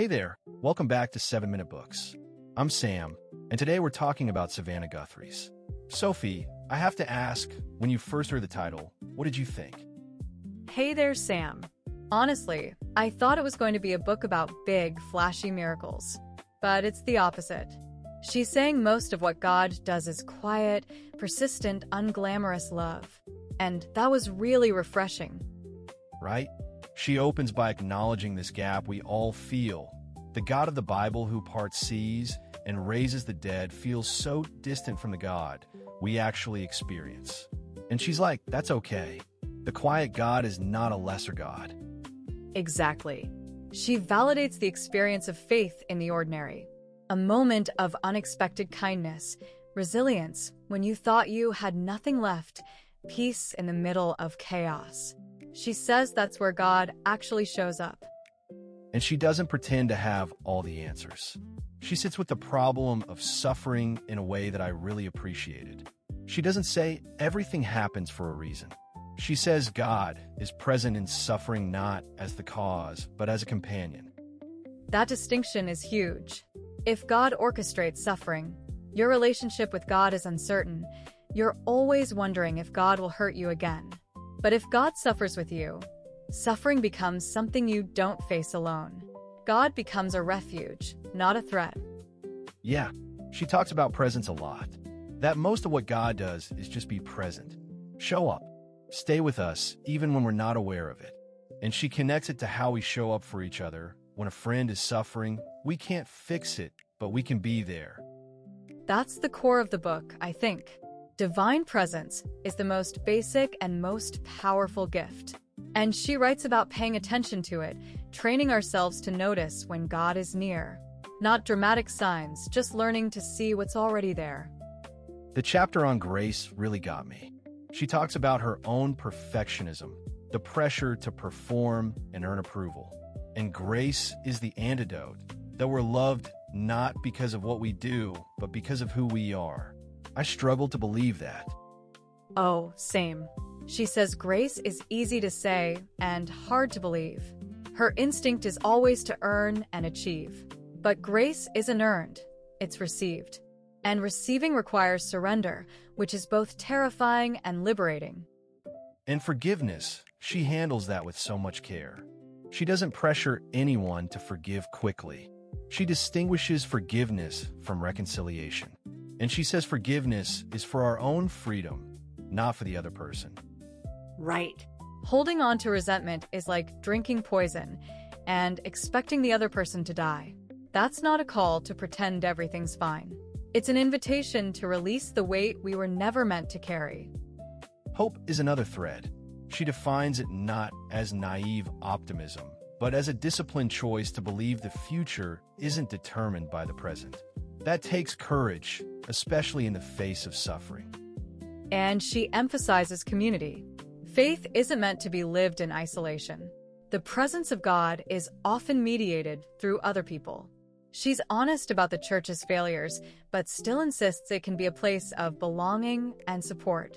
Hey there, welcome back to 7 Minute Books. I'm Sam, and today we're talking about Savannah Guthrie's. Sophie, I have to ask, when you first heard the title, what did you think? Hey there, Sam. Honestly, I thought it was going to be a book about big, flashy miracles. But it's the opposite. She's saying most of what God does is quiet, persistent, unglamorous love. And that was really refreshing. Right? She opens by acknowledging this gap we all feel. The God of the Bible who parts seas and raises the dead feels so distant from the God we actually experience. And she's like, that's okay. The quiet God is not a lesser God. Exactly. She validates the experience of faith in the ordinary. A moment of unexpected kindness, resilience when you thought you had nothing left, peace in the middle of chaos. She says that's where God actually shows up. And she doesn't pretend to have all the answers. She sits with the problem of suffering in a way that I really appreciated. She doesn't say everything happens for a reason. She says God is present in suffering not as the cause, but as a companion. That distinction is huge. If God orchestrates suffering, your relationship with God is uncertain. You're always wondering if God will hurt you again. But if God suffers with you, suffering becomes something you don't face alone. God becomes a refuge, not a threat. Yeah, she talks about presence a lot. That most of what God does is just be present. Show up. Stay with us, even when we're not aware of it. And she connects it to how we show up for each other. When a friend is suffering, we can't fix it, but we can be there. That's the core of the book, I think. Divine presence is the most basic and most powerful gift. And she writes about paying attention to it, training ourselves to notice when God is near. Not dramatic signs, just learning to see what's already there. The chapter on grace really got me. She talks about her own perfectionism, the pressure to perform and earn approval. And grace is the antidote, that we're loved not because of what we do, but because of who we are. I struggle to believe that. Oh, same. She says grace is easy to say and hard to believe. Her instinct is always to earn and achieve. But grace isn't earned, it's received. And receiving requires surrender, which is both terrifying and liberating. And forgiveness, she handles that with so much care. She doesn't pressure anyone to forgive quickly. She distinguishes forgiveness from reconciliation. And she says forgiveness is for our own freedom, not for the other person. Right. Holding on to resentment is like drinking poison and expecting the other person to die. That's not a call to pretend everything's fine. It's an invitation to release the weight we were never meant to carry. Hope is another thread. She defines it not as naive optimism, but as a disciplined choice to believe the future isn't determined by the present. That takes courage, especially in the face of suffering. And she emphasizes community. Faith isn't meant to be lived in isolation. The presence of God is often mediated through other people. She's honest about the church's failures, but still insists it can be a place of belonging and support.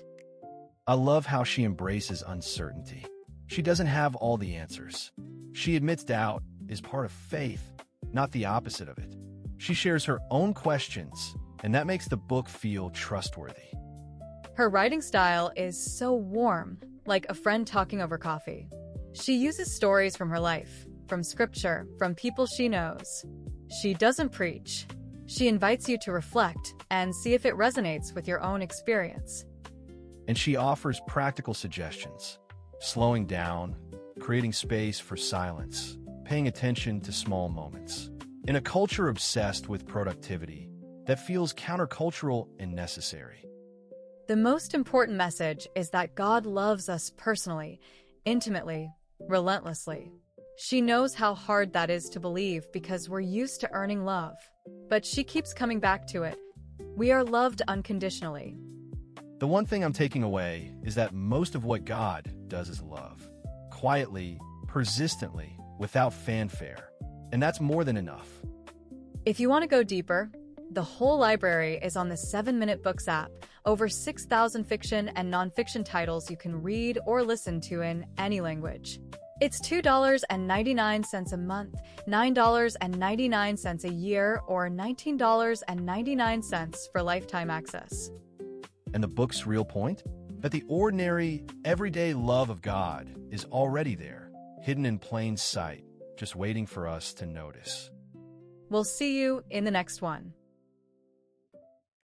I love how she embraces uncertainty. She doesn't have all the answers. She admits doubt is part of faith, not the opposite of it. She shares her own questions, and that makes the book feel trustworthy. Her writing style is so warm, like a friend talking over coffee. She uses stories from her life, from scripture, from people she knows. She doesn't preach. She invites you to reflect and see if it resonates with your own experience. And she offers practical suggestions. Slowing down, creating space for silence, paying attention to small moments. In a culture obsessed with productivity, that feels countercultural and necessary. The most important message is that God loves us personally, intimately, relentlessly. She knows how hard that is to believe because we're used to earning love. But she keeps coming back to it. We are loved unconditionally. The one thing I'm taking away is that most of what God does is love. Quietly, persistently, without fanfare. And that's more than enough. If you want to go deeper, the whole library is on the 7 Minute Books app. Over 6,000 fiction and nonfiction titles you can read or listen to in any language. It's $2.99 a month, $9.99 a year, or $19.99 for lifetime access. And the book's real point? That the ordinary, everyday love of God is already there, hidden in plain sight, just waiting for us to notice. We'll see you in the next one.